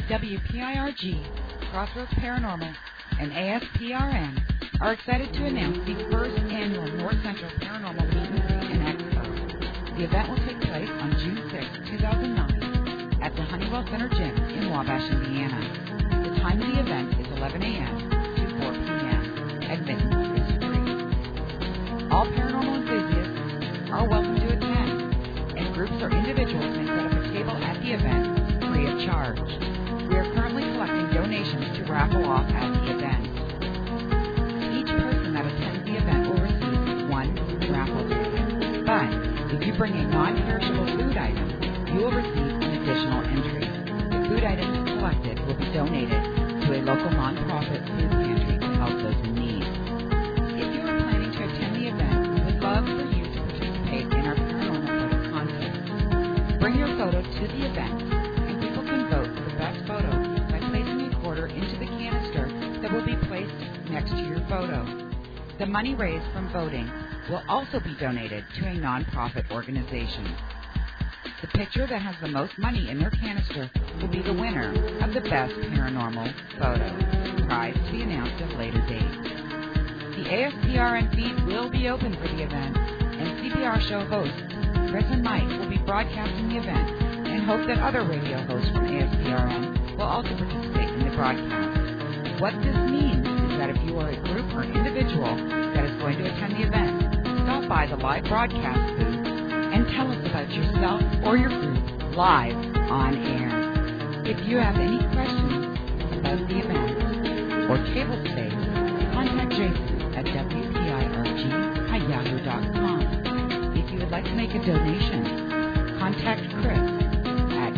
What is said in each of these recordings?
WPIRG, Crossroads Paranormal, and ASPRN are excited to announce the first annual North Central Paranormal Meet and Greet and Expo. The event will take place on June 6, 2009 at the Honeywell Center Gym in Wabash, Indiana. The time of the event is 11 a.m. to 4 p.m. Admittance is free. All paranormal enthusiasts are welcome to attend, and groups or individuals may set up a table at the event free of charge. We are currently collecting donations to raffle off at the event. Each person that attends the event will receive one raffle ticket. But if you bring a non-perishable food item, you will receive an additional entry. The food items collected will be donated to a local non-profit food pantry to help those in need. If you are planning to attend the event, we would love for you to participate in our paranormal photo contest. Bring your photo to the event, and people can vote for the best photo by placing a quarter into the canister that will be placed next to your photo. The money raised from voting will also be donated to a non-profit organization. The picture that has the most money in their canister will be the winner of the best paranormal photo. Prize to be announced at a later date. The ASPRN feed will be open for the event, and CPR show hosts Chris and Mike will be broadcasting the event and hope that other radio hosts from ASPRN will also participate in the broadcast. What this means is that if you are a group or individual that is going to attend the event, stop by the live broadcast booth and tell us about yourself or your group live on air. If you have any questions about the event or table space, contact Jason at WPIRG@yahoo.com. If you would like to make a donation, contact Chris at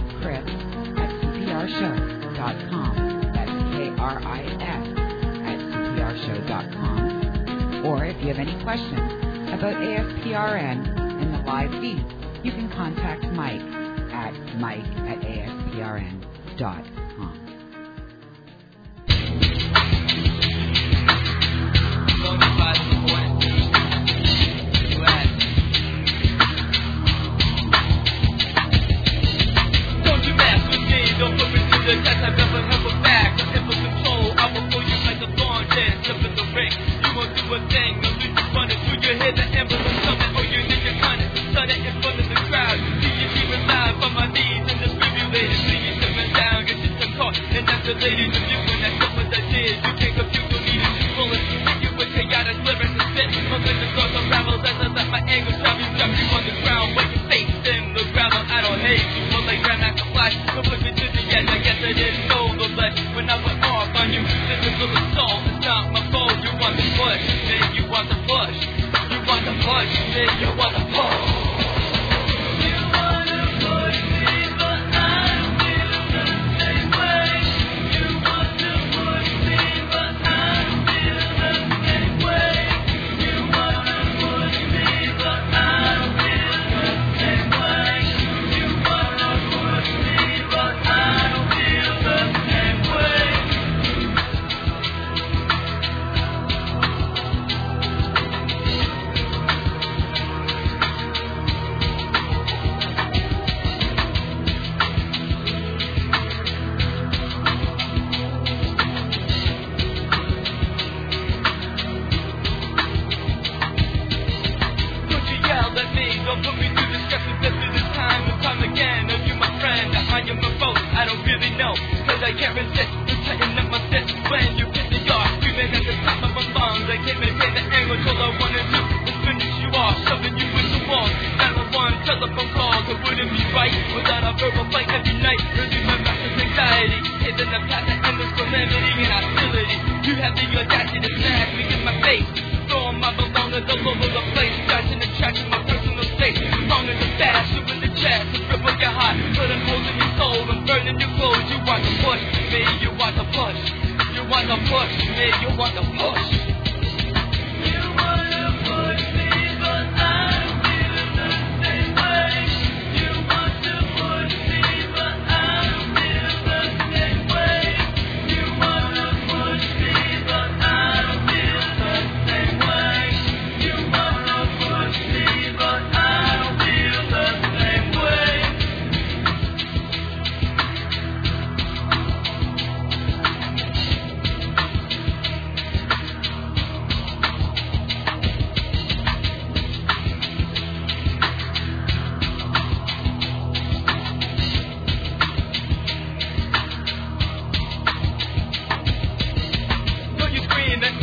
chris@cprshow.com. That's KRIS@cprshow.com. Or if you have any questions about ASPRN and the live feed, you can contact Mike at mike@asprn.com. Don't you mess with me, don't put me to the test, I've never have a back. I'm in control, I will pull you like a thorn, then jump in the ring. You won't do a thing, you'll lose your fun until you hear the ambulance coming, or you think you're running. Done it in front of the crowd, see you screaming loud on my knees and defibrillated. See you coming down, get you some caught, and after ladies of you, when that's what I did, you can't confuse the leaders, you bullets, hit you with chaotic lyrics and spit. Look like the thoughts unravels as I let my anger drop you on the ground, where you face in the gravel. I don't hate you, but like Grandmaster Flash, don't put me to the edge. I guess I didn't know the ledge when I went off on you. Physical assault, it's not my fault. You want the push, then you want the push. You want the push, then you want the push. You wanna push me, but I don't feel the same way. You want to push me, but I don't feel the same way. You wanna push me, but I don't feel the same way. You wanna push me, but I don't feel the same way. Don't you yell at me, don't put me through the stress of this time and time again. Are you my friend? I am a foe. I don't really know, cause I can't resist to tighten up my fist. When you hit the yard, screaming at the top of my lungs, I can't maintain the anger till I wanna do is finish you off, shoving you in the wall. 911 telephone calls, it wouldn't be right without a verbal fight every night. Urging my master's anxiety, hitting the path of endless calamity and hostility. You have the audacity to smash me in my face, throwing my belongings all over the place, scratching and trashing my personal space. Wrong as a bash, you in the chest, to cripple your heart, putting holes in your soul and burning your clothes. You want to push me, you want to push. You want to push me, you want to push. You want to push me, but I don't feel the same way. You want to push me, but I don't feel the same way. You want to push me, but I don't feel the same way. You want to push me, but I don't feel the same way.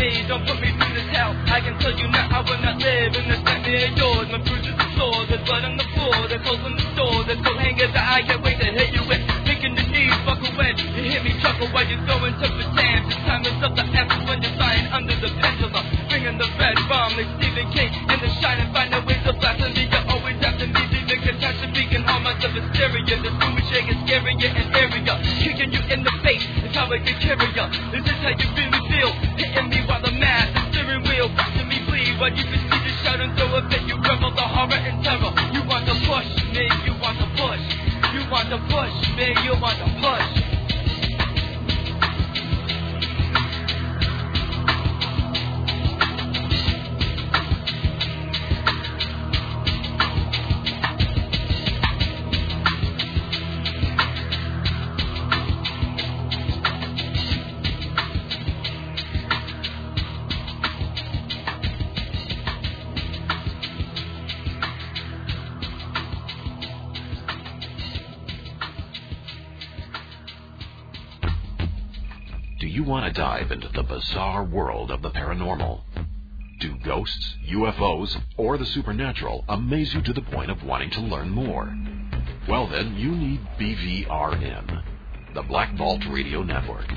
me, don't put me through this hell. I can tell you now I will not live in this nightmare of yours. My bruises are sore, there's blood on the floor, there's holes in the door, there's coat hangers that I can't wait to hit you with. Making the knees buckle when you hear me chuckle while you're throwing temper tantrums. It's time to stop the answers when you're lying under the pendulum. Bringing the red bomb like Stephen King and the shine and find a ways of blasphemy. You're always after me, leaving catastrophe and all my stuff is hysteria. The screw is shaking, scarier and area. Kicking you in the face is how I can carry ya. Is this how you really feel? Hitting me while the mass is steering wheel. Watching me bleed while you can see the shout and throw a fit. You revel the horror and terror. You want to push me, you want to push. You want to push me, you want to push. Do you want to dive into the bizarre world of the paranormal? Do ghosts, UFOs, or the supernatural amaze you to the point of wanting to learn more? Well then, you need BVRN, the Black Vault Radio Network.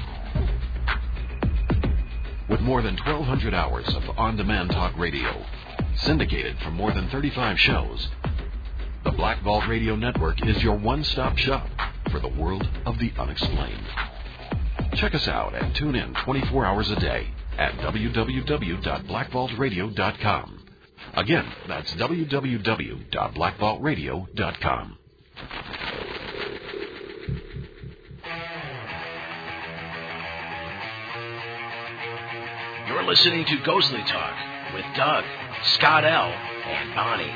With more than 1,200 hours of on-demand talk radio, syndicated from more than 35 shows, the Black Vault Radio Network is your one-stop shop for the world of the unexplained. Check us out and tune in 24 hours a day at www.blackvaultradio.com. Again, that's www.blackvaultradio.com. You're listening to Ghostly Talk with Doug, Scott L., and Bonnie.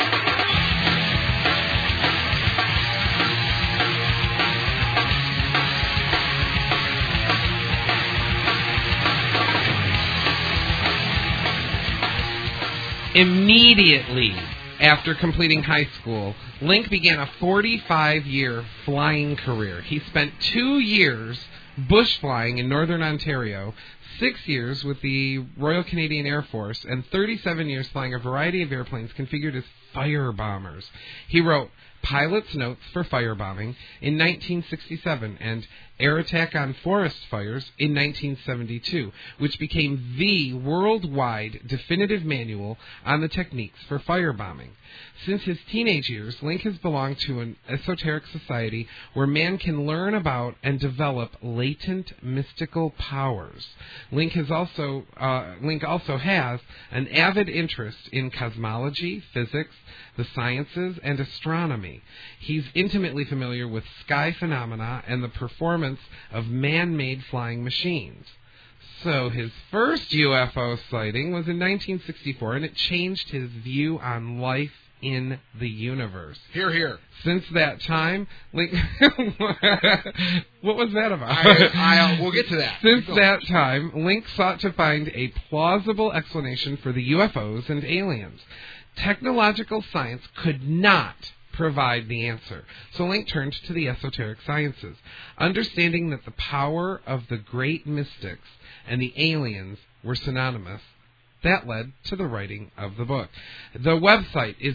Immediately after completing high school, Link began a 45-year flying career. He spent 2 years bush flying in northern Ontario, 6 years with the Royal Canadian Air Force, and 37 years flying a variety of airplanes configured as fire bombers. He wrote Pilot's Notes for Firebombing in 1967 and Air Attack on Forest Fires in 1972, which became the worldwide definitive manual on the techniques for firebombing. Since his teenage years, Link has belonged to an esoteric society where man can learn about and develop latent mystical powers. Link also has an avid interest in cosmology, physics, the sciences, and astronomy. He's intimately familiar with sky phenomena and the performance of man-made flying machines. So his first UFO sighting was in 1964, and it changed his view on life in the universe. Hear, hear. Since that time, Link... What was that about? We'll get to that. Since that time, Link sought to find a plausible explanation for the UFOs and aliens. Technological science could not provide the answer. So Link turned to the esoteric sciences, understanding that the power of the great mystics and the aliens were synonymous. That led to the writing of the book. The website is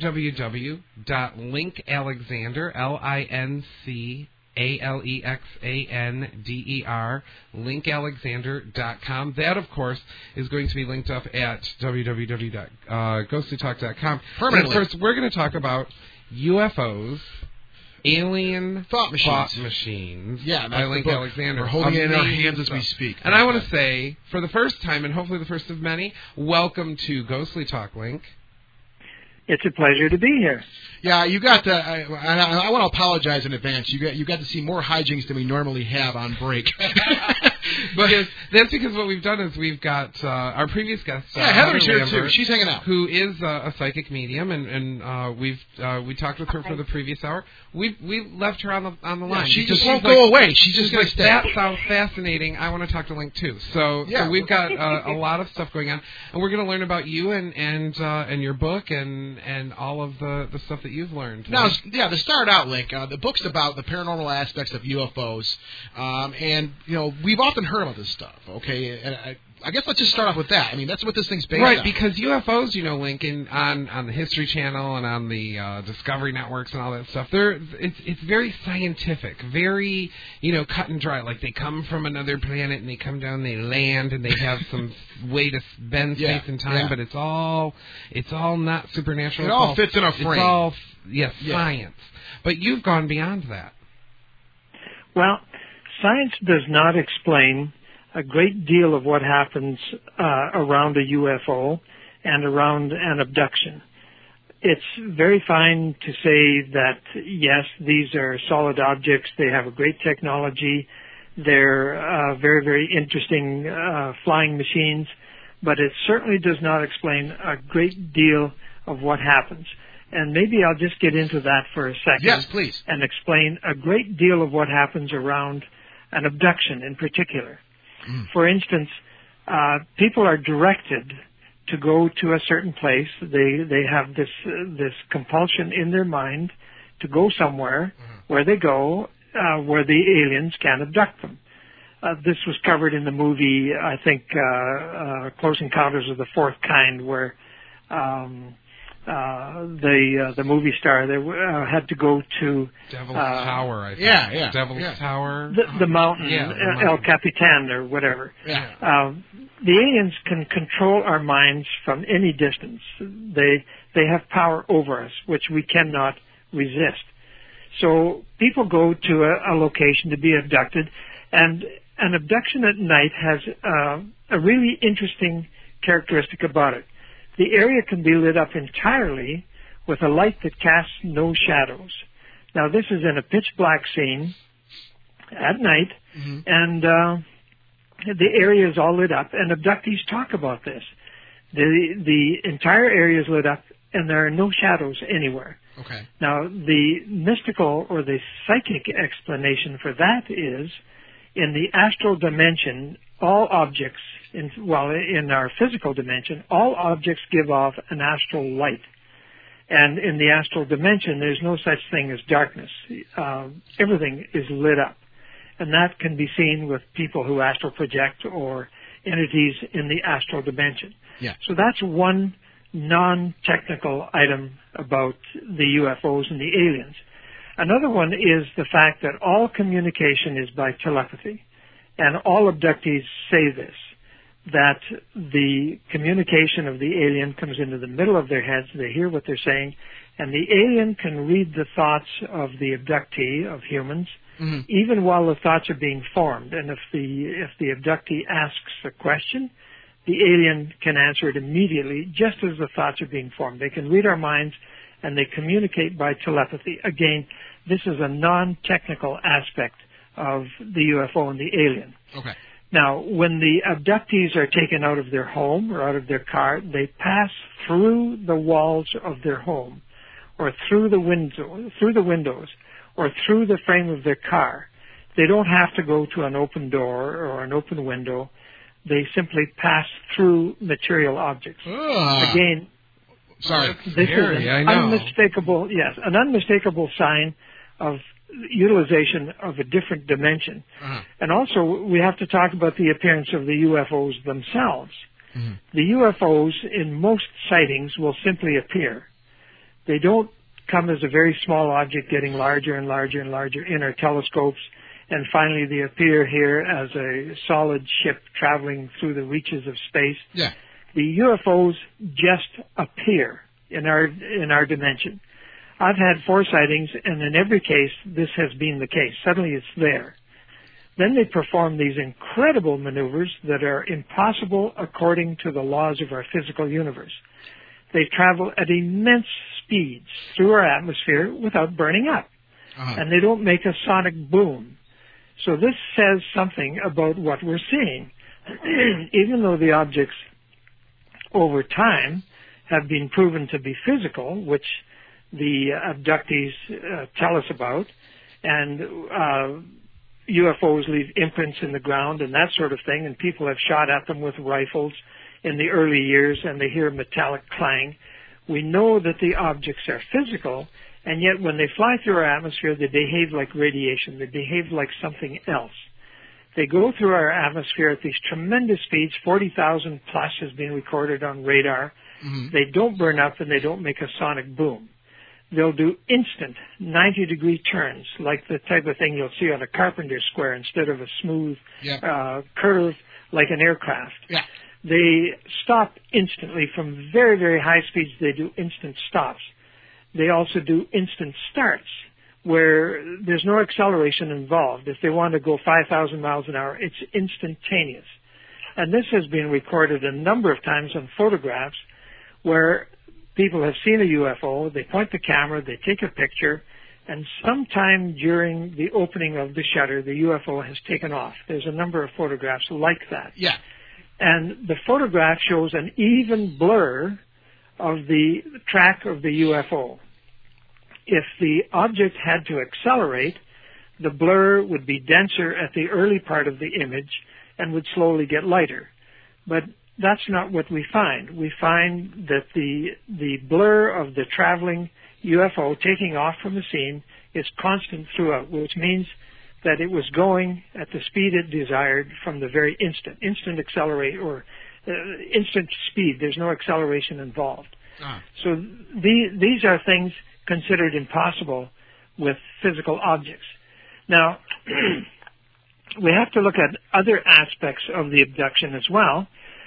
www.linkalexander, LINCALEXANDER, linkalexander.com. That, of course, is going to be linked up at www.ghostlytalk.com. Permanently. First, we're going to talk about UFOs, alien thought machines. Yeah, that's by Link the book. Alexander. We're holding it in our Amazing hands as we stuff. speak. And I want to say, for the first time, and hopefully the first of many, welcome to Ghostly Talk, Link. It's a pleasure to be here. Yeah, you got to. I want to apologize in advance. You got to see more hijinks than we normally have on break. But that's because what we've done is we've got our previous guest, Heather's here Lambert, too. She's hanging out. Who is a psychic medium, and we talked with her for the previous hour. We left her on the line. Yeah, she just she's won't like, go away. She's just going to stay. That sounds fascinating. I want to talk to Link too. So we've got a lot of stuff going on, and we're going to learn about you and your book and all of the stuff that you've learned. Now, to start out, Link, the book's about the paranormal aspects of UFOs, and we've often heard about this stuff. Okay, and I guess let's just start off with that. I mean, that's what this thing's based on. Right, because UFOs, Lincoln, on the History Channel and on the Discovery Networks and all that stuff, it's very scientific, very, cut and dry. Like they come from another planet and they come down, they land, and they have some way to bend space and time, but it's all not supernatural. It all fits in a frame. It's all, science. But you've gone beyond that. Well, science does not explain a great deal of what happens around a UFO and around an abduction. It's very fine to say that, yes, these are solid objects. They have a great technology. They're very, very interesting flying machines. But it certainly does not explain a great deal of what happens. And maybe I'll just get into that for a second. Yes, please. And explain a great deal of what happens around an abduction in particular. For instance, people are directed to go to a certain place. They have this compulsion in their mind to go somewhere where they go, where the aliens can abduct them. This was covered in the movie, I think, Close Encounters of the Fourth Kind, where the movie star had to go to Devil's Tower, I think. Yeah. Devil's Tower. The mountain, El Capitan or whatever. The aliens can control our minds from any distance. They have power over us, which we cannot resist. So people go to a location to be abducted, and an abduction at night has a really interesting characteristic about it. The area can be lit up entirely with a light that casts no shadows. Now, this is in a pitch-black scene at night, and the area is all lit up, and abductees talk about this. The entire area is lit up, and there are no shadows anywhere. Okay. Now, the mystical or the psychic explanation for that is, in the astral dimension, all objects, in our physical dimension, all objects give off an astral light. And in the astral dimension, there's no such thing as darkness. Everything is lit up. And that can be seen with people who astral project or entities in the astral dimension. Yeah. So that's one non-technical item about the UFOs and the aliens. Another one is the fact that all communication is by telepathy. And all abductees say this, that the communication of the alien comes into the middle of their heads, they hear what they're saying, and the alien can read the thoughts of the abductee, of humans, even while the thoughts are being formed. And if the abductee asks a question, the alien can answer it immediately, just as the thoughts are being formed. They can read our minds, and they communicate by telepathy. Again, this is a non-technical aspect of the UFO and the alien. Okay. Now, when the abductees are taken out of their home or out of their car, they pass through the walls of their home, or through the windows, or through the frame of their car. They don't have to go to an open door or an open window. They simply pass through material objects. Again, sorry, this is an unmistakable sign of utilization of a different dimension. And also, we have to talk about the appearance of the UFOs themselves. The UFOs, in most sightings, will simply appear. They don't come as a very small object getting larger and larger and larger in our telescopes, and finally they appear here as a solid ship traveling through the reaches of space. Yeah. The UFOs just appear in our dimension. I've had 4 sightings, and in every case, this has been the case. Suddenly it's there. Then they perform these incredible maneuvers that are impossible according to the laws of our physical universe. They travel at immense speeds through our atmosphere without burning up. And they don't make a sonic boom. So this says something about what we're seeing. Even though the objects over time have been proven to be physical, which the abductees tell us about, and UFOs leave imprints in the ground and that sort of thing, and people have shot at them with rifles in the early years, and they hear a metallic clang. We know that the objects are physical, and yet when they fly through our atmosphere, they behave like radiation. They behave like something else. They go through our atmosphere at these tremendous speeds. 40,000 plus has been recorded on radar. Mm-hmm. They don't burn up and they don't make a sonic boom. They'll do instant 90-degree turns, like the type of thing you'll see on a carpenter square instead of a smooth curve like an aircraft. Yeah. They stop instantly from very, very high speeds. They do instant stops. They also do instant starts, where there's no acceleration involved. If they want to go 5,000 miles an hour, it's instantaneous. And this has been recorded a number of times on photographs where people have seen a UFO, they point the camera, they take a picture, and sometime during the opening of the shutter, the UFO has taken off. There's a number of photographs like that. Yeah. And the photograph shows an even blur of the track of the UFO. If the object had to accelerate, the blur would be denser at the early part of the image and would slowly get lighter. But that's not what we find. We find that the blur of the traveling UFO taking off from the scene is constant throughout, which means that it was going at the speed it desired from the very instant accelerate or instant speed. There's no acceleration involved. So these are things considered impossible with physical objects. Now, we have to look at other aspects of the abduction as well.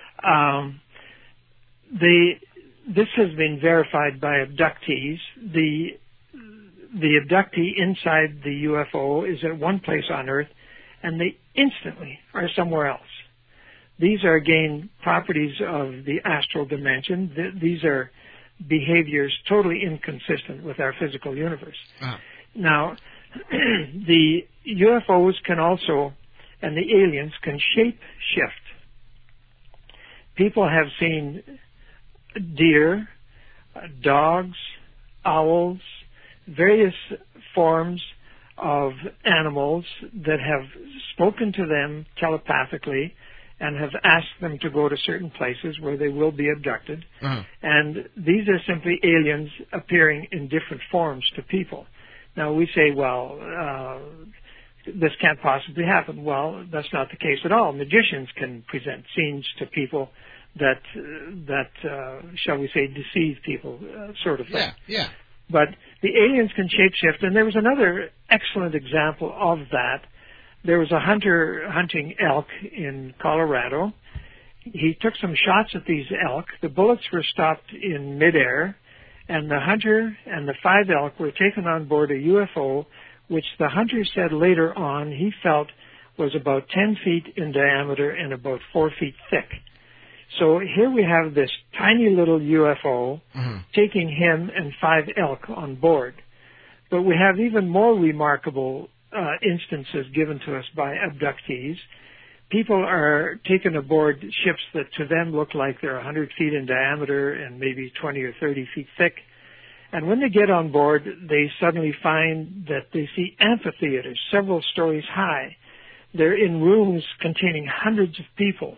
This has been verified by abductees. The abductee inside the UFO is at one place on Earth, and they instantly are somewhere else. These are, again, properties of the astral dimension. These are behaviors totally inconsistent with our physical universe. Now, the UFOs can also, and the aliens can shape shift. People have seen deer, dogs, owls, various forms of animals that have spoken to them telepathically and have asked them to go to certain places where they will be abducted. And these are simply aliens appearing in different forms to people. Now, we say, well, this can't possibly happen. Well, that's not the case at all. Magicians can present scenes to people that shall we say, deceive people, sort of thing. Yeah. But the aliens can shapeshift, and there was another excellent example of that. There was a hunter hunting elk in Colorado. He took some shots at these elk. The bullets were stopped in midair, and the hunter and the 5 elk were taken on board a UFO, which the hunter said later on he felt was about 10 feet in diameter and about 4 feet thick. So here we have this tiny little UFO taking him and 5 elk on board. But we have even more remarkable instances given to us by abductees. People are taken aboard ships that to them look like they're 100 feet in diameter and maybe 20 or 30 feet thick. And when they get on board, they suddenly find that they see amphitheaters several stories high. They're in rooms containing hundreds of people.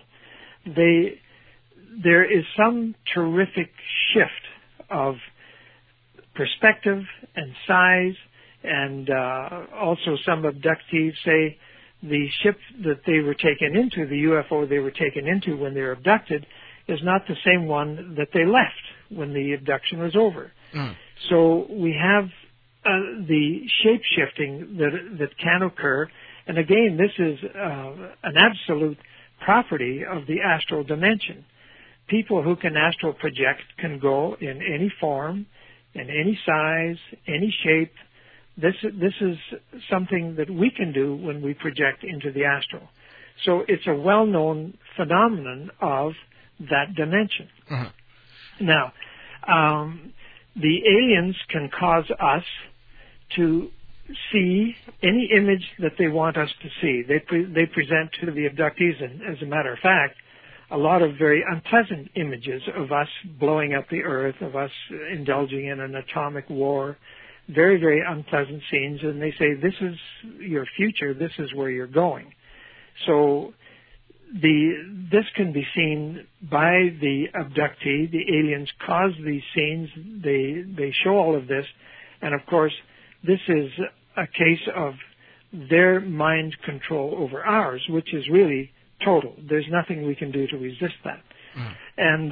There is some terrific shift of perspective and size, and also some abductees say the ship that they were taken into, the UFO they were taken into when they were abducted, is not the same one that they left when the abduction was over. So we have the shape-shifting that can occur, and again, this is an absolute property of the astral dimension. People who can astral project can go in any form, in any size, any shape. This is something that we can do when we project into the astral. So it's a well-known phenomenon of that dimension. Now, the aliens can cause us to see any image that they want us to see. They present to the abductees, and as a matter of fact, a lot of very unpleasant images of us blowing up the earth, of us indulging in an atomic war, very, very unpleasant scenes, and they say, this is your future, this is where you're going. So this can be seen by the abductee. The aliens cause these scenes. They show all of this. And, of course, this is a case of their mind control over ours, which is really total. There's nothing we can do to resist that. And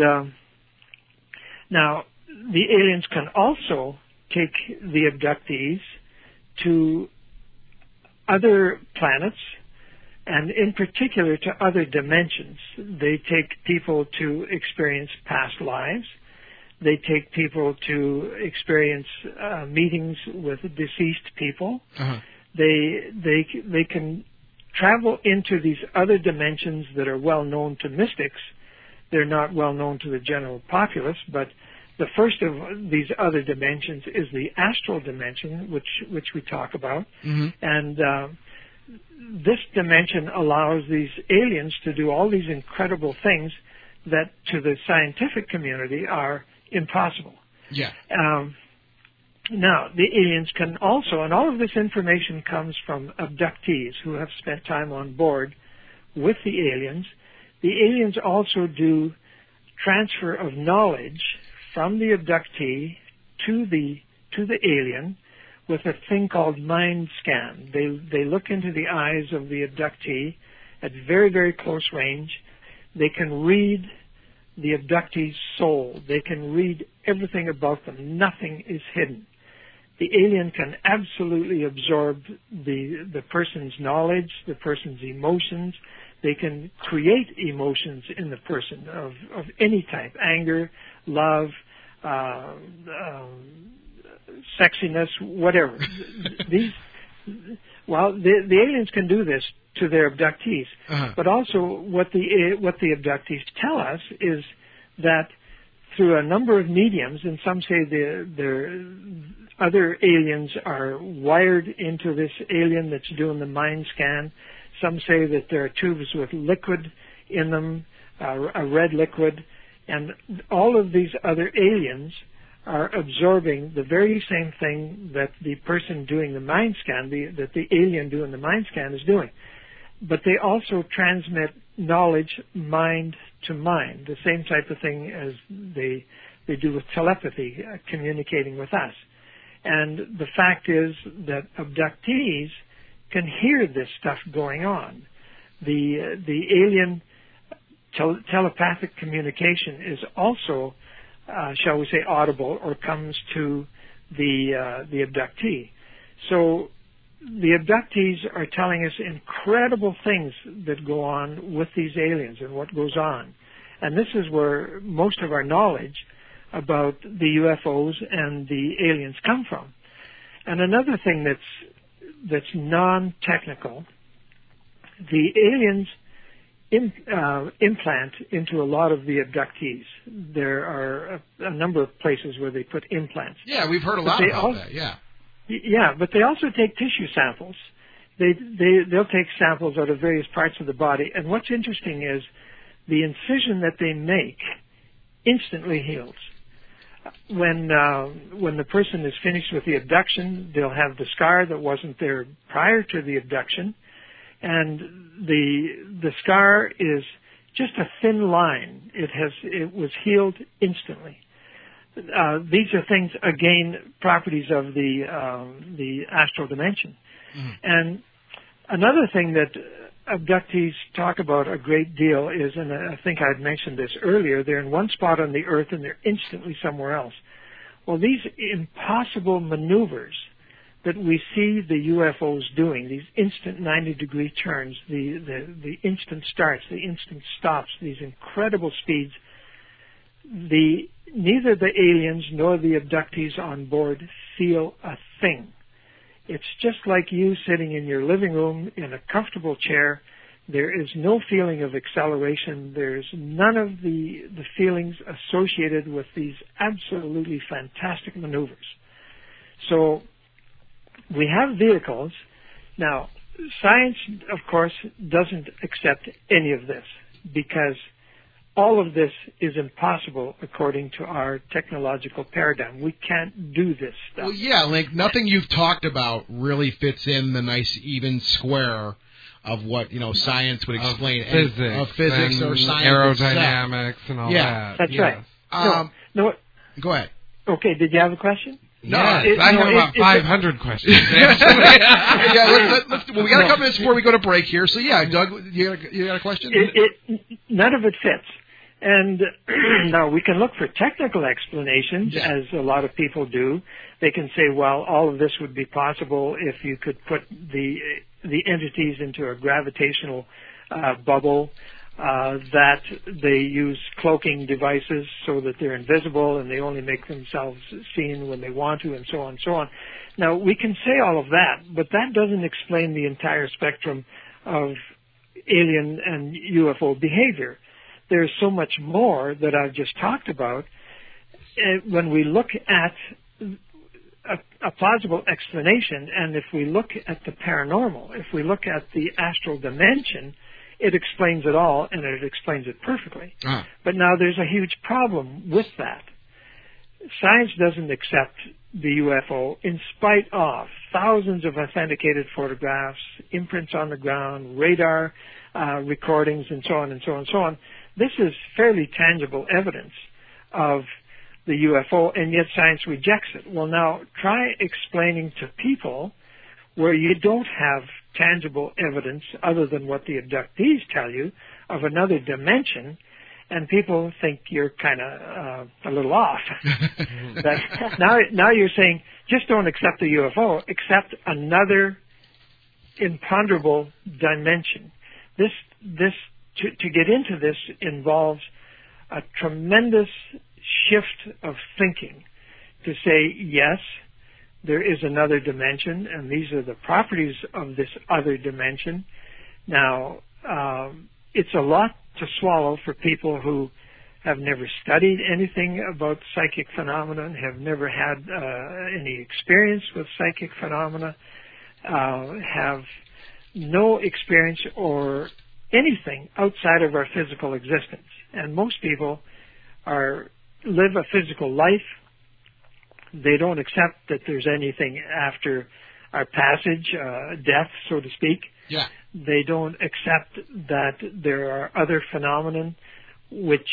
now, the aliens can also take the abductees to other planets, and in particular to other dimensions. They take people to experience past lives. They take people to experience meetings with deceased people. They can travel into these other dimensions that are well known to mystics. They're not well known to the general populace, but the first of these other dimensions is the astral dimension, which we talk about. And this dimension allows these aliens to do all these incredible things that to the scientific community are impossible. Now, the aliens can also, and all of this information comes from abductees who have spent time on board with the aliens. The aliens also do transfer of knowledge from the abductee to the alien with a thing called mind scan. They look into the eyes of the abductee at very, very close range. They can read the abductee's soul. They can read everything about them. Nothing is hidden. The alien can absolutely absorb the person's knowledge, the person's emotions. They can create emotions in the person of any type: anger, love, sexiness, whatever. The aliens can do this to their abductees. But also what the abductees tell us is that through a number of mediums, and some say their other aliens are wired into this alien that's doing the mind scan. Some say that there are tubes with liquid in them, a red liquid, and all of these other aliens are absorbing the very same thing that the person doing the mind scan, that the alien doing the mind scan is doing. But they also transmit knowledge mind to mind, the same type of thing as they do with telepathy, communicating with us. And the fact is that abductees can hear this stuff going on. The alien telepathic communication is also, shall we say, audible, or comes to the abductee. So the abductees are telling us incredible things that go on with these aliens and what goes on. And this is where most of our knowledge about the UFOs and the aliens come from. And another thing that's non-technical, the aliens implant into a lot of the abductees. There are a number of places where they put implants. Yeah, we've heard a lot about that, yeah. Yeah, but they also take tissue samples. They'll take samples out of various parts of the body. And what's interesting is the incision that they make instantly heals. When the person is finished with the abduction, they'll have the scar that wasn't there prior to the abduction, and the scar is just a thin line. It was healed instantly. These are things, again, properties of the astral dimension. And another thing that abductees talk about a great deal is, and I think I'd mentioned this earlier, they're in one spot on the Earth and they're instantly somewhere else. Well, these impossible maneuvers that we see the UFOs doing, these instant 90-degree turns, the instant starts, the instant stops, these incredible speeds, neither the aliens nor the abductees on board feel a thing. It's just like you sitting in your living room in a comfortable chair. There is no feeling of acceleration. There's none of the feelings associated with these absolutely fantastic maneuvers. So we have vehicles. Now, science, of course, doesn't accept any of this because all of this is impossible according to our technological paradigm. We can't do this stuff. Well, yeah, like nothing you've talked about really fits in the nice even square of what, science would explain. Of physics and or science. Aerodynamics and all that. That's right. Go ahead. Okay, did you have a question? No, yes, I have about 500 questions. Yeah, well, we got to cover this before we go to break here. So, yeah, Doug, you got a question? None of it fits. And now we can look for technical explanations, as a lot of people do. They can say, well, all of this would be possible if you could put the entities into a gravitational bubble, that they use cloaking devices so that they're invisible and they only make themselves seen when they want to, and so on and so on. Now, we can say all of that, but that doesn't explain the entire spectrum of alien and UFO behavior. There's so much more that I've just talked about. When we look at a plausible explanation, and if we look at the paranormal, if we look at the astral dimension, it explains it all, and it explains it perfectly. But now there's a huge problem with that. Science doesn't accept the UFO in spite of thousands of authenticated photographs, imprints on the ground, radar recordings, and so on and so on and so on. This is fairly tangible evidence of the UFO, and yet science rejects it. Well, now try explaining to people where you don't have tangible evidence other than what the abductees tell you of another dimension, and people think you're kind of a little off. Now you're saying, just don't accept the UFO, accept another imponderable dimension. To get into this involves a tremendous shift of thinking to say, yes, there is another dimension, and these are the properties of this other dimension. Now, it's a lot to swallow for people who have never studied anything about psychic phenomena, have never had any experience with psychic phenomena, have no experience or anything outside of our physical existence. And most people live a physical life. They don't accept that there's anything after our passage, death, so to speak. Yeah. They don't accept that there are other phenomena which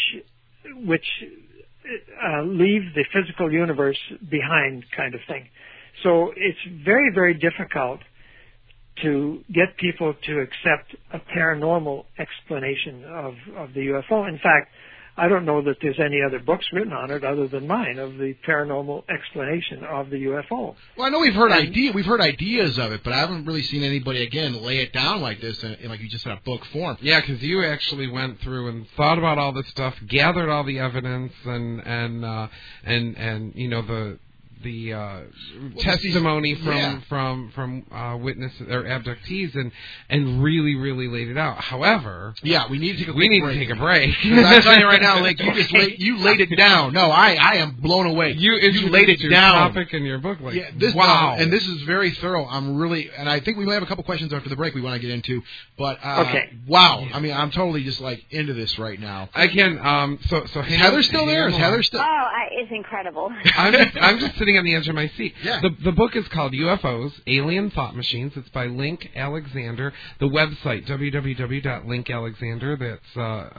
leave the physical universe behind, kind of thing. So it's very, very difficult to get people to accept a paranormal explanation of the UFO. In fact, I don't know that there's any other books written on it other than mine of the paranormal explanation of the UFO. Well, I know we've heard ideas of it, but I haven't really seen anybody again lay it down like this, in like you just said, a book form. Yeah, because you actually went through and thought about all this stuff, gathered all the evidence, and you know the testimony from witnesses or abductees, and really laid it out. However, we need to take a break. I'm telling you right now, Link, you laid it down. No, I am blown away. You laid it your down. Topic in your book, like wow, and this is very thorough. And I think we might have a couple questions after the break we want to get into. But okay, wow, I mean, I'm totally just like into this right now. I can. So is Heather still there? Is Heather still? Oh, it's incredible. I'm just sitting on the edge of my seat. Yeah. The book is called UFOs, Alien Thought Machines. It's by Link Alexander. The website, www.linkalexander, that's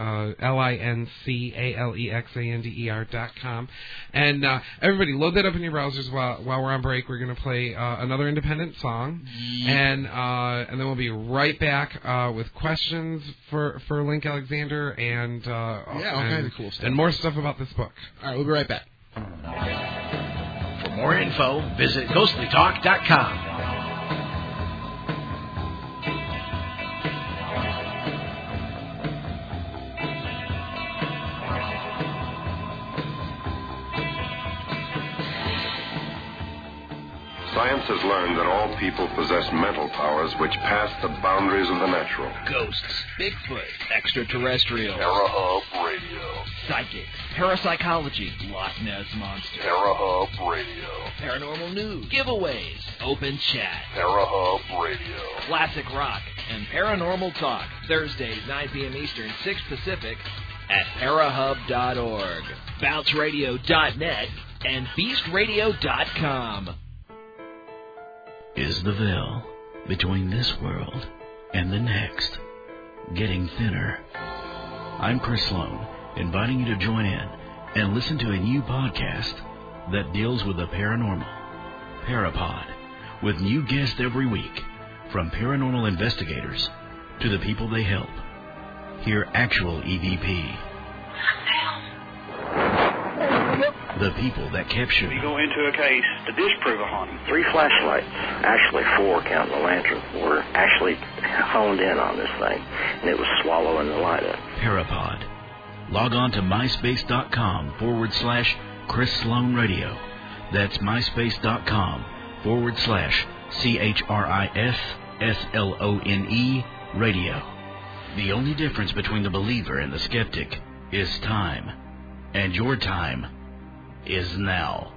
LINCALEXANDER.com. And everybody, load that up in your browsers while we're on break. We're going to play another independent song. And then we'll be right back with questions for Link Alexander and all kinds of cool stuff. And more stuff about this book. All right, we'll be right back. For more info, visit ghostlytalk.com. Science has learned that all people possess mental powers which pass the boundaries of the natural. Ghosts, Bigfoot, extraterrestrials, TerraHub Radio, psychics, parapsychology, Loch Ness Monster, TerraHub Radio, paranormal news, giveaways, open chat, TerraHub Radio, classic rock, and paranormal talk. Thursdays, 9 p.m. Eastern, 6 Pacific, at TerraHub.org, BounceRadio.net, and BeastRadio.com. Is the veil between this world and the next getting thinner? I'm Chris Sloan, inviting you to join in and listen to a new podcast that deals with the paranormal Parapod, with new guests every week, from paranormal investigators to the people they help. Hear actual EVP. The people that capture. We go into a case to disprove a haunting. 3 flashlights, actually 4 counting the lantern, were actually honed in on this thing, and it was swallowing the light up. Parapod. Log on to myspace.com/Chris Sloan Radio. That's myspace.com/ChrisSlone Radio. The only difference between the believer and the skeptic is time. And your time is now.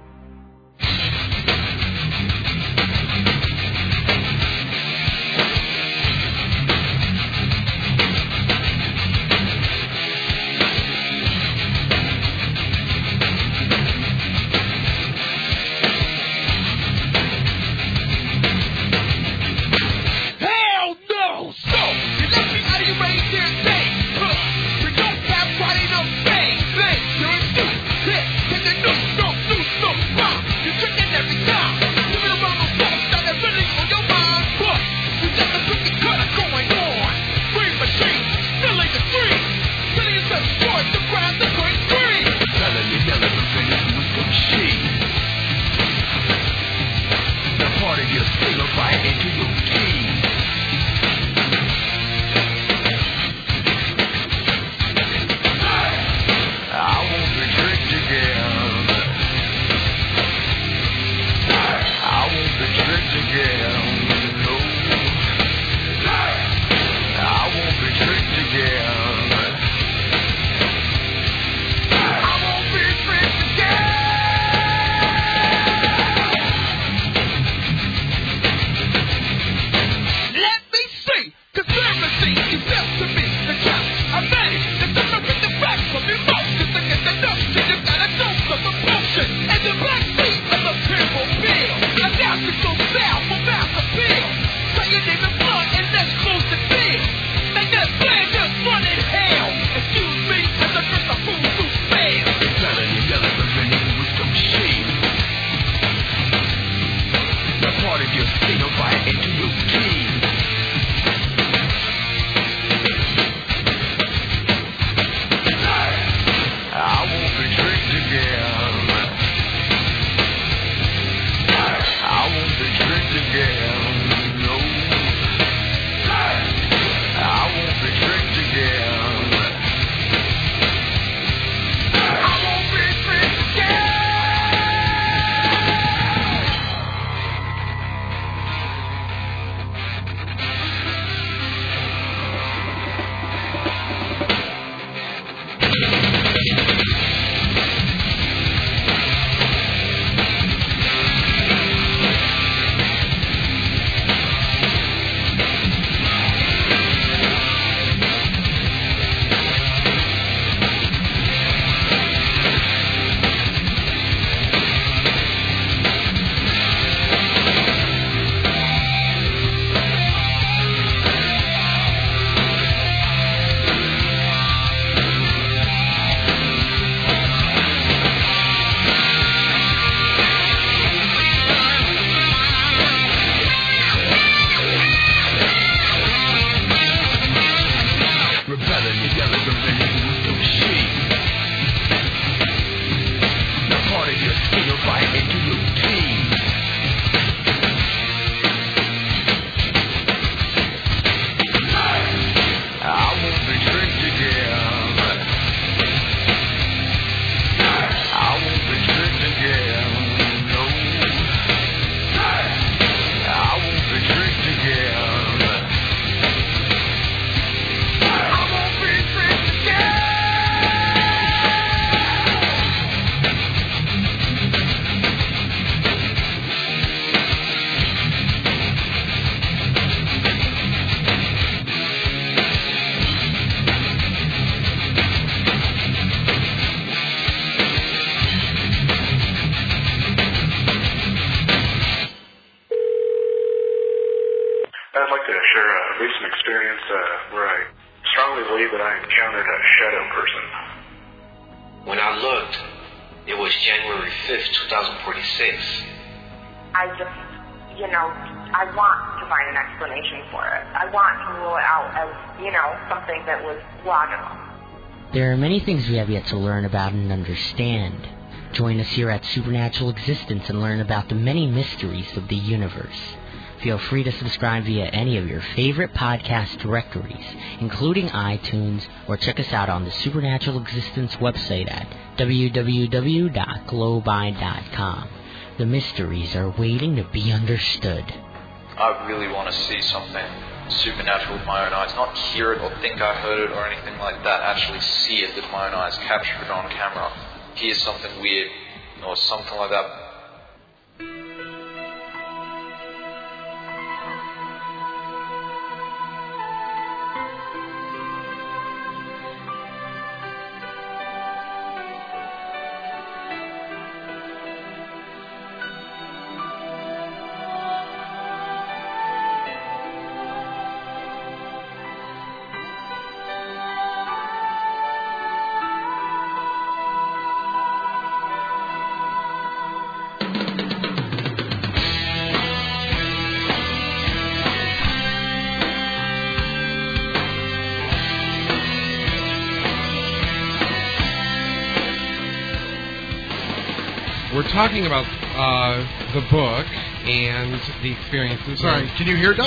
where I strongly believe that I encountered a shadow person. When I looked, it was January 5th, 2046. I just, I want to find an explanation for it. I want to rule it out as, something that was logical. There are many things we have yet to learn about and understand. Join us here at Supernatural Existence and learn about the many mysteries of the universe. Feel free to subscribe via any of your favorite podcast directories, including iTunes, or check us out on the Supernatural Existence website at www.globi.com. The mysteries are waiting to be understood. I really want to see something supernatural with my own eyes, not hear it or think I heard it or anything like that, actually see it with my own eyes, capture it on camera, hear something weird or something like that. Talking about the book and the experiences. Sorry, can you hear, Doug?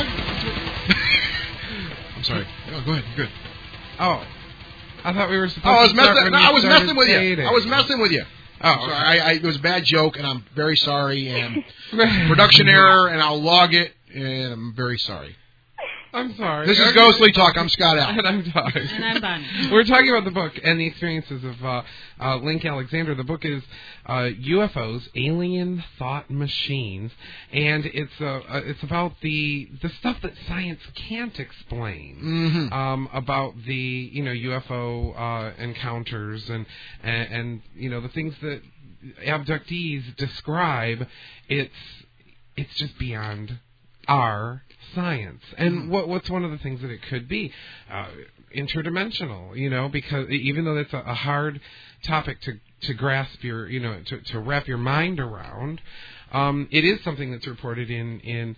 I'm sorry. No, go ahead. You're good. Oh, I thought we were supposed I was to start I was messing with you. I was messing with you. Oh, sorry. It was a bad joke, and I'm very sorry. And production error, and I'll log it, and I'm very sorry. I'm sorry. This is Ghostly Talk. I'm Scott L. And I'm Doug. And I'm Bonnie. We're talking about the book and the experiences of Link Alexander. The book is UFOs, Alien Thought Machines, and it's about the stuff that science can't explain about the UFO encounters and the things that abductees describe. It's just beyond our science. And what's one of the things that it could be? Interdimensional, because even though that's a hard topic to grasp your, to wrap your mind around, it is something that's reported in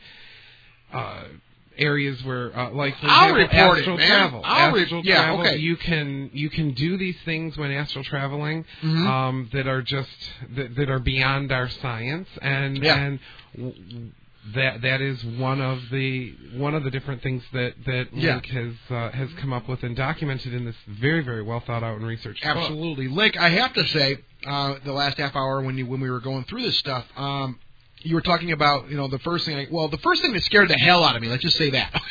areas where, like, for example, astral travel. Astral travel. Okay. You can do these things when astral traveling that are just that are beyond our science, and That is one of the different things that Link has come up with and documented in this very, very well thought out and researched book. Absolutely, Link. I have to say, the last half hour when we were going through this stuff, you were talking about the first thing that scared the hell out of me. Let's just say that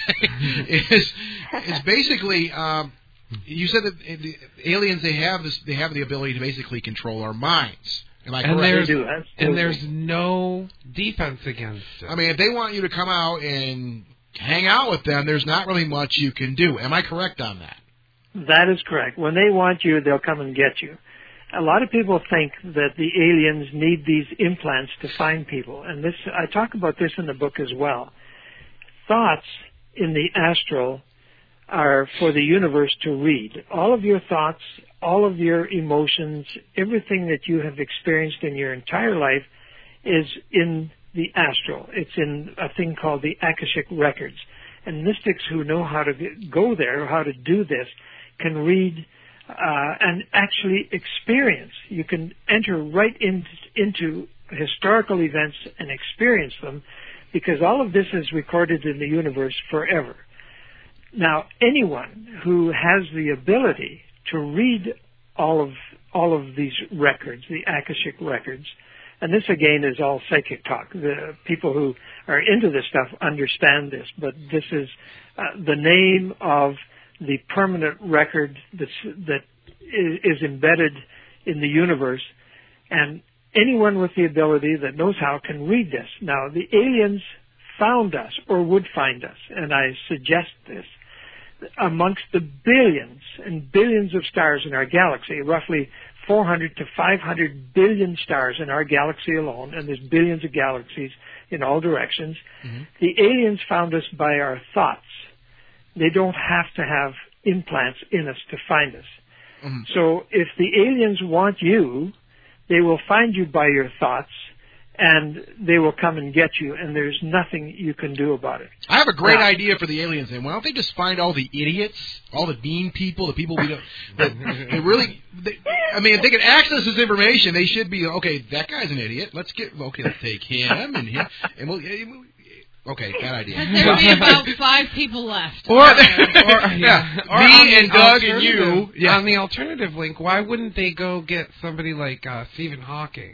is basically. You said that the aliens they have the ability to basically control our minds. And there's no defense against it. I mean, if they want you to come out and hang out with them, there's not really much you can do. Am I correct on that? That is correct. When they want you, they'll come and get you. A lot of people think that the aliens need these implants to find people, and I talk about this in the book as well. Thoughts in the astral are for the universe to read. All of your thoughts, all of your emotions, everything that you have experienced in your entire life is in the astral. It's in a thing called the Akashic Records. And mystics who know how to go there, or how to do this, can read and actually experience. You can enter right into historical events and experience them, because all of this is recorded in the universe forever. Now, anyone who has the ability to read all of these records, the Akashic Records, and this again is all psychic talk. The people who are into this stuff understand this, but this is the name of the permanent record that is embedded in the universe, and anyone with the ability that knows how can read this. Now, the aliens found us, or would find us, and I suggest this, amongst the billions and billions of stars in our galaxy, roughly 400 to 500 billion stars in our galaxy alone, and there's billions of galaxies in all directions. The aliens found us by our thoughts. They don't have to have implants in us to find us. So if the aliens want you, they will find you by your thoughts, and they will come and get you, and there's nothing you can do about it. I have a great idea for the aliens. Then why don't they just find all the idiots, all the mean people, the people we don't? They really, if they can access this information, they should be okay. That guy's an idiot. Let's take him and him, and we'll. Okay, bad idea. There'll be about 5 people left. Or me and Doug and you. Yeah. On the alternative link, why wouldn't they go get somebody like Stephen Hawking?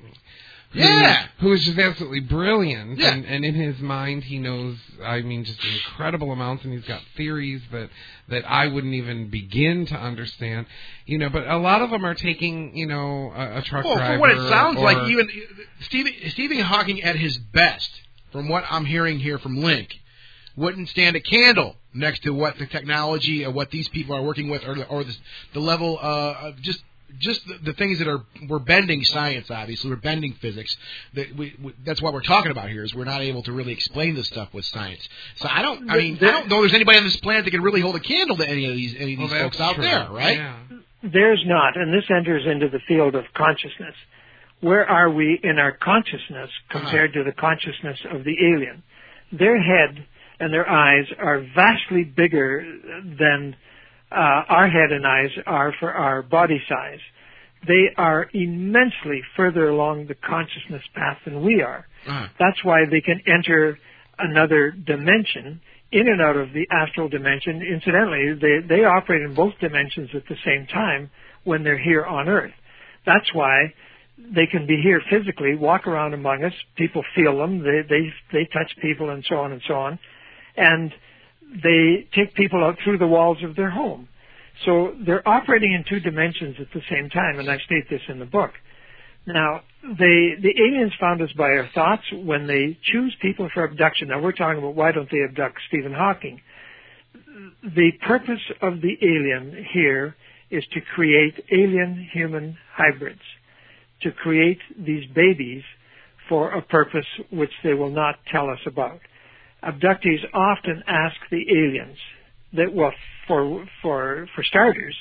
Who is just absolutely brilliant, and in his mind he knows, just incredible amounts, and he's got theories that I wouldn't even begin to understand, but a lot of them are taking, a truck driver. From what it sounds like, even Stephen Hawking at his best, from what I'm hearing here from Link, wouldn't stand a candle next to what the technology or what these people are working with, or the level of just the things that we're bending science. Obviously, we're bending physics. That's what we're talking about here. Is we're not able to really explain this stuff with science. So I don't know there's anybody on this planet that can really hold a candle to any of these folks out there, right? Yeah. There's not, and this enters into the field of consciousness. Where are we in our consciousness compared to the consciousness of the alien? Their head and their eyes are vastly bigger than our head and eyes are for our body size. They are immensely further along the consciousness path than we are. That's why they can enter another dimension, in and out of the astral dimension. Incidentally, they operate in both dimensions at the same time when they're here on Earth. That's why they can be here physically, walk around among us, people feel them, they touch people and so on, and they take people out through the walls of their home. So they're operating in 2 dimensions at the same time, and I state this in the book. Now, the aliens found us by our thoughts when they choose people for abduction. Now, we're talking about why don't they abduct Stephen Hawking. The purpose of the alien here is to create alien-human hybrids, to create these babies for a purpose which they will not tell us about. Abductees often ask the aliens that, for starters,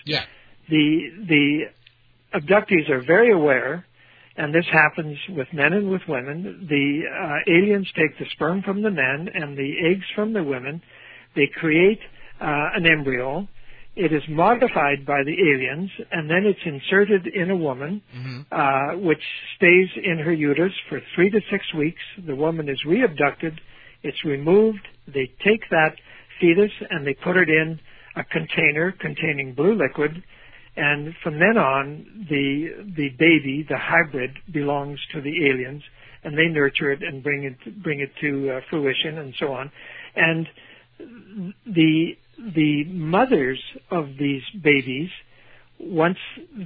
the abductees are very aware, and this happens with men and with women. The aliens take the sperm from the men and the eggs from the women. They create an embryo. It is modified by the aliens, and then it's inserted in a woman, which stays in her uterus for 3 to 6 weeks. The woman is re-abducted. It's removed. They take that fetus and they put it in a container containing blue liquid, and from then on, the baby, the hybrid, belongs to the aliens, and they nurture it and bring it to fruition and so on. And the mothers of these babies, once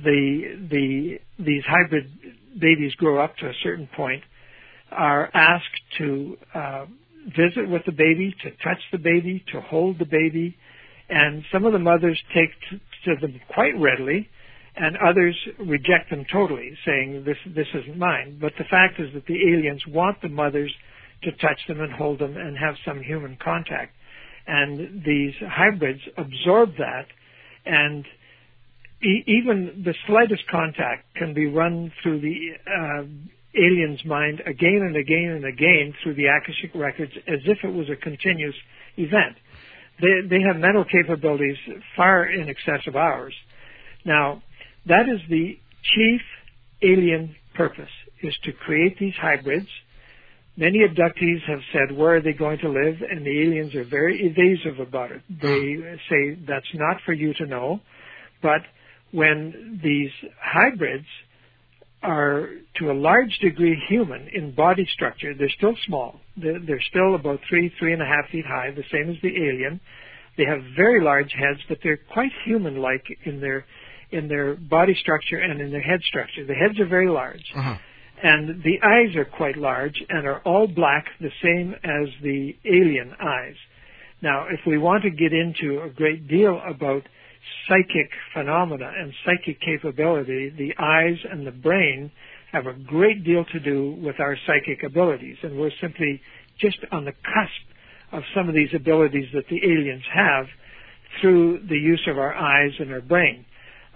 these hybrid babies grow up to a certain point, are asked to visit with the baby, to touch the baby, to hold the baby, and some of the mothers take to them quite readily, and others reject them totally, saying this isn't mine. But the fact is that the aliens want the mothers to touch them and hold them and have some human contact. And these hybrids absorb that, and even the slightest contact can be run through the alien's mind again and again and again through the Akashic records as if it was a continuous event. They have mental capabilities far in excess of ours. Now, that is the chief alien purpose, is to create these hybrids. Many abductees have said, where are they going to live? And the aliens are very evasive about it. They say, that's not for you to know. But when these hybrids are to a large degree human in body structure, they're still small. They're still about 3.5 feet high, the same as the alien. They have very large heads, but they're quite human-like in their body structure and in their head structure. The heads are very large. And the eyes are quite large and are all black, the same as the alien eyes. Now, if we want to get into a great deal about psychic phenomena and psychic capability, the eyes and the brain have a great deal to do with our psychic abilities, and we're simply just on the cusp of some of these abilities that the aliens have through the use of our eyes and our brain.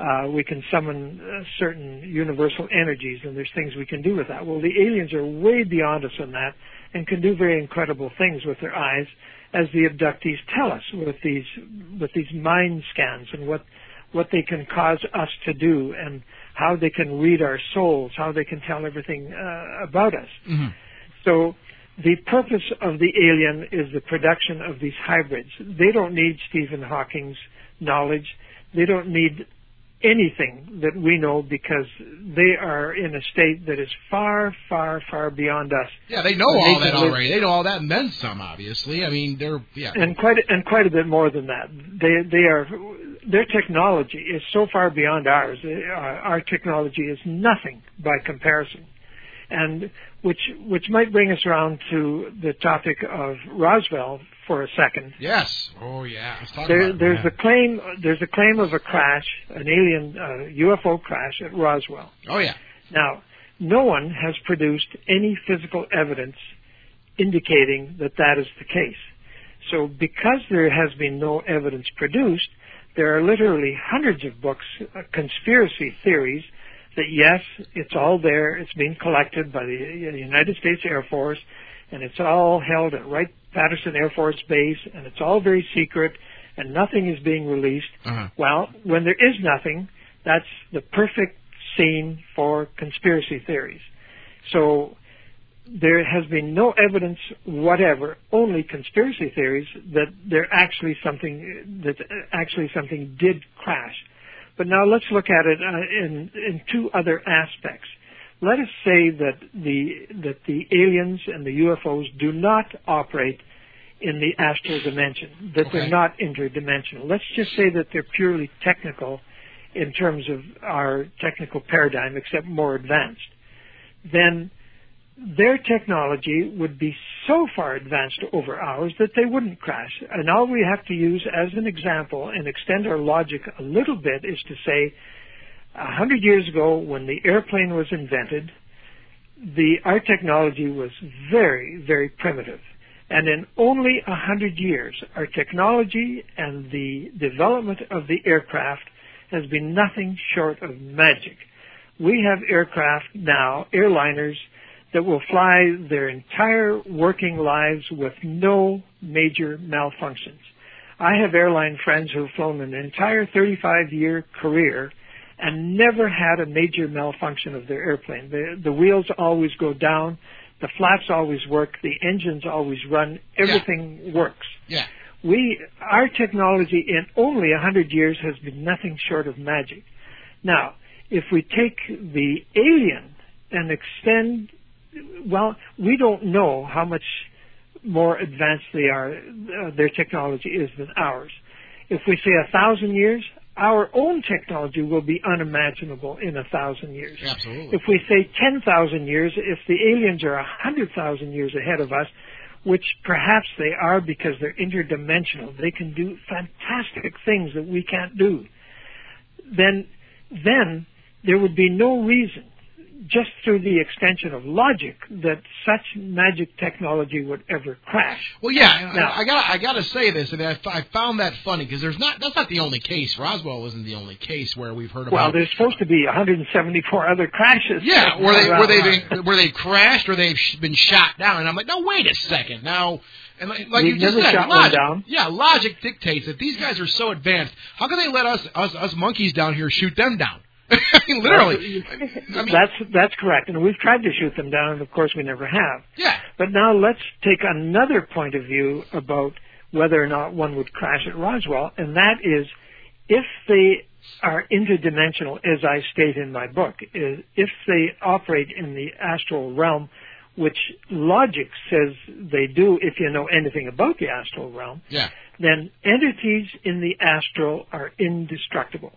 We can summon certain universal energies, and there's things we can do with that. Well, the aliens are way beyond us on that and can do very incredible things with their eyes, as the abductees tell us with these mind scans and what they can cause us to do and how they can read our souls, how they can tell everything about us. Mm-hmm. So the purpose of the alien is the production of these hybrids. They don't need Stephen Hawking's knowledge. They don't need anything that we know, because they are in a state that is far, far, far beyond us. Yeah, they know all that already. They know all that and then some, obviously. I mean, and quite a bit more than that. Their technology is so far beyond ours. Our technology is nothing by comparison. And which might bring us around to the topic of Roswell for a second. Yes. Oh, yeah. Let's talk there's about it. There's a claim of a crash, an alien UFO crash at Roswell. Oh, yeah. Now, no one has produced any physical evidence indicating that that is the case. So because there has been no evidence produced, there are literally hundreds of books, conspiracy theories, that yes, it's all there, it's being collected by the United States Air Force, and it's all held at Wright-Patterson Air Force Base, and it's all very secret, and nothing is being released. Uh-huh. Well, when there is nothing, that's the perfect scene for conspiracy theories. So there has been no evidence whatever, only conspiracy theories that something did crash. But now let's look at it in two other aspects. Let us say that the aliens and the UFOs do not operate in the astral dimension, that they're not interdimensional. Let's just say that they're purely technical in terms of our technical paradigm, except more advanced. Then their technology would be so far advanced over ours that they wouldn't crash. And all we have to use as an example and extend our logic a little bit is to say 100 years ago, when the airplane was invented, our technology was very, very primitive. And in only 100 years, our technology and the development of the aircraft has been nothing short of magic. We have aircraft now, airliners, that will fly their entire working lives with no major malfunctions. I have airline friends who have flown an entire 35-year career and never had a major malfunction of their airplane. The wheels always go down, the flaps always work, the engines always run, everything works. Yeah. Our technology in only 100 years has been nothing short of magic. Now, if we take the alien and extend, well, we don't know how much more advanced their technology is than ours. If we say 1,000 years, our own technology will be unimaginable in 1,000 years. Absolutely. If we say 10,000 years, if the aliens are 100,000 years ahead of us, which perhaps they are because they're interdimensional, they can do fantastic things that we can't do, then there would be no reason, just through the extension of logic, that such magic technology would ever crash. Well, yeah, now, I gotta say this, and I found that funny because that's not the only case. Roswell wasn't the only case where we've heard about. Well, there's supposed to be 174 other crashes. Yeah, where they crashed or they've been shot down, and I'm like, no, wait a second, now. And like you just said, logic dictates that these guys are so advanced. How can they let us monkeys down here shoot them down? I mean, literally. That's correct. And we've tried to shoot them down, and of course we never have. Yeah. But now let's take another point of view about whether or not one would crash at Roswell, and that is if they are interdimensional, as I state in my book, if they operate in the astral realm, which logic says they do if you know anything about the astral realm, then entities in the astral are indestructible.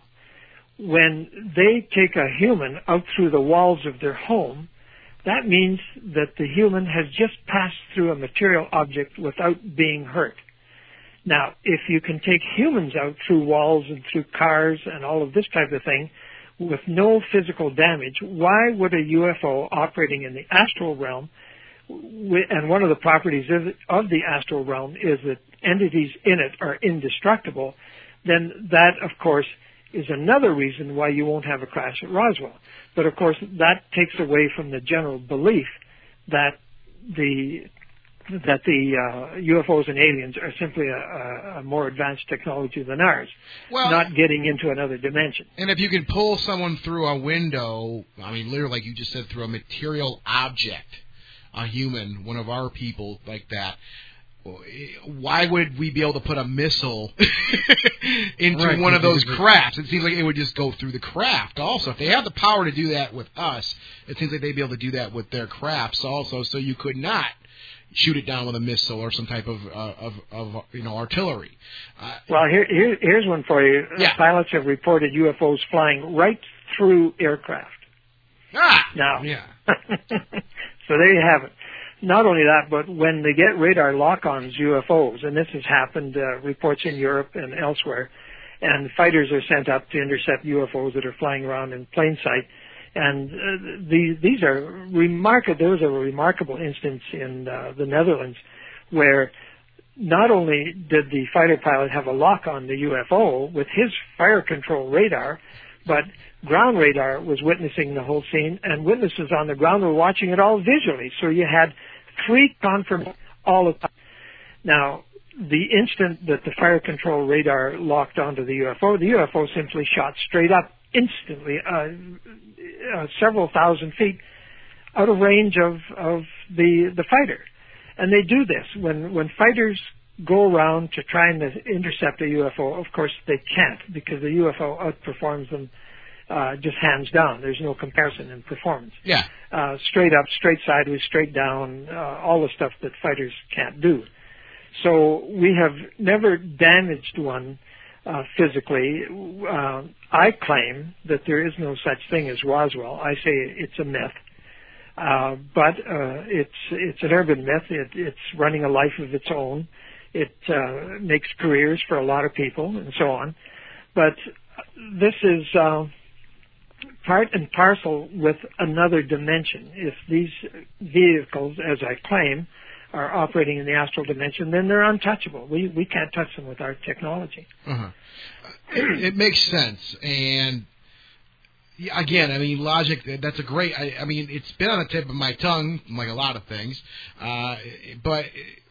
When they take a human out through the walls of their home, that means that the human has just passed through a material object without being hurt. Now, if you can take humans out through walls and through cars and all of this type of thing with no physical damage, why would a UFO operating in the astral realm, and one of the properties of the astral realm is that entities in it are indestructible, then that, of course, is another reason why you won't have a crash at Roswell. But of course, that takes away from the general belief that the UFOs and aliens are simply a more advanced technology than ours, not getting into another dimension. And if you can pull someone through a window, I mean, literally, like you just said, through a material object, a human, one of our people like that, why would we be able to put a missile into one of those crafts? It seems like it would just go through the craft also. If they have the power to do that with us, it seems like they'd be able to do that with their crafts also, so you could not shoot it down with a missile or some type of artillery. Well, here's one for you. Pilots have reported UFOs flying right through aircraft. Now, so there you have it. Not only that, but when they get radar lock-ons UFOs, and this has happened, reports in Europe and elsewhere, and fighters are sent up to intercept UFOs that are flying around in plain sight. And these are remarkable. There was a remarkable instance in the Netherlands where not only did the fighter pilot have a lock on the UFO with his fire control radar, but ground radar was witnessing the whole scene, and witnesses on the ground were watching it all visually. So you had 3 confirmations all the time. Now, the instant that the fire control radar locked onto the UFO simply shot straight up instantly, several thousand feet out of range of the fighter. And they do this. When fighters go around to try and intercept a UFO, of course they can't, because the UFO outperforms them just hands down. There's no comparison in performance. Straight up, straight sideways, straight down, all the stuff that fighters can't do. So we have never damaged one physically. I claim that there is no such thing as Roswell. I say it's a myth. But it's an urban myth. It's running a life of its own. It makes careers for a lot of people and so on. But this is part and parcel with another dimension. If these vehicles, as I claim, are operating in the astral dimension, then they're untouchable. We can't touch them with our technology. It makes sense. And again, I mean, logic, that's a great, I mean, it's been on the tip of my tongue, like a lot of things, but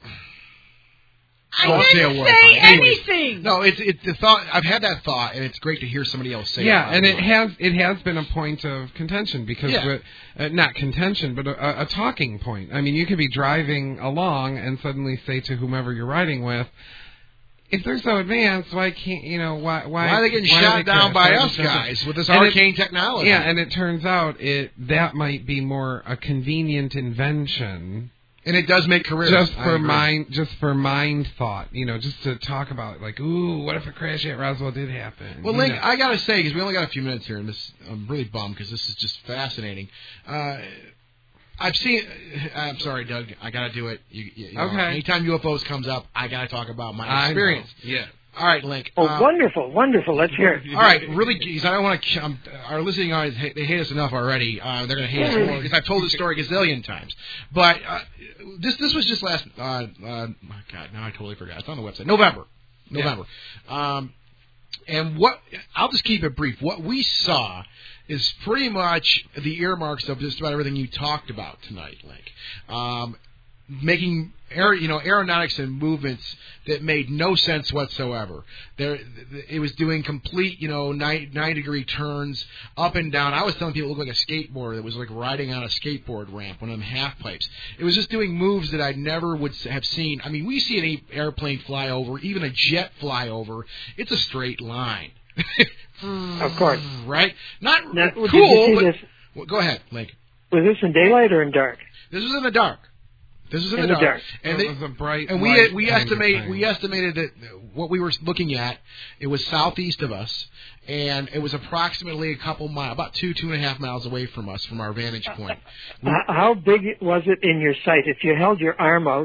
I didn't say anything. No, it's the thought. I've had that thought, and it's great to hear somebody else say it. Yeah, and it has been a point of contention because not contention, but a talking point. I mean, you could be driving along and suddenly say to whomever you're riding with, if they're so advanced, why can't why are they getting shot down by us guys with this arcane technology? Yeah, and it turns out that might be more a convenient invention. And it does make careers. Just for mind thought, just to talk about, like, ooh, what if a crash at Roswell did happen? Well, Link, I gotta say, because we only got a few minutes here, and I'm really bummed because this is just fascinating. I've seen. I'm sorry, Doug. I gotta do it. Okay. Anytime UFOs comes up, I gotta talk about my experience. Yeah. All right, Link. Wonderful. Let's hear it. All right, really, because I don't want to. Our listening audience, they hate us enough already. They're going to hate us more because I've told this story a gazillion times. But this was just last. My God, now I totally forgot. It's on the website. November. And what? I'll just keep it brief. What we saw is pretty much the earmarks of just about everything you talked about tonight, Link. Making aeronautics and movements that made no sense whatsoever. It was doing complete 90-degree turns up and down. I was telling people it looked like a skateboard. It was like riding on a skateboard ramp, one of them half pipes. It was just doing moves that I never would have seen. I mean, we see an airplane fly over, even a jet fly over. It's a straight line. Of course, right? Not cool. But go ahead, Link. Was this in daylight or in dark? This was in the dark. This is in the dark. And it was a bright. And we estimated that what we were looking at, it was southeast of us, and it was approximately a couple miles, about 2.5 miles away from us, from our vantage point. How big was it in your sight? If you held your arm out,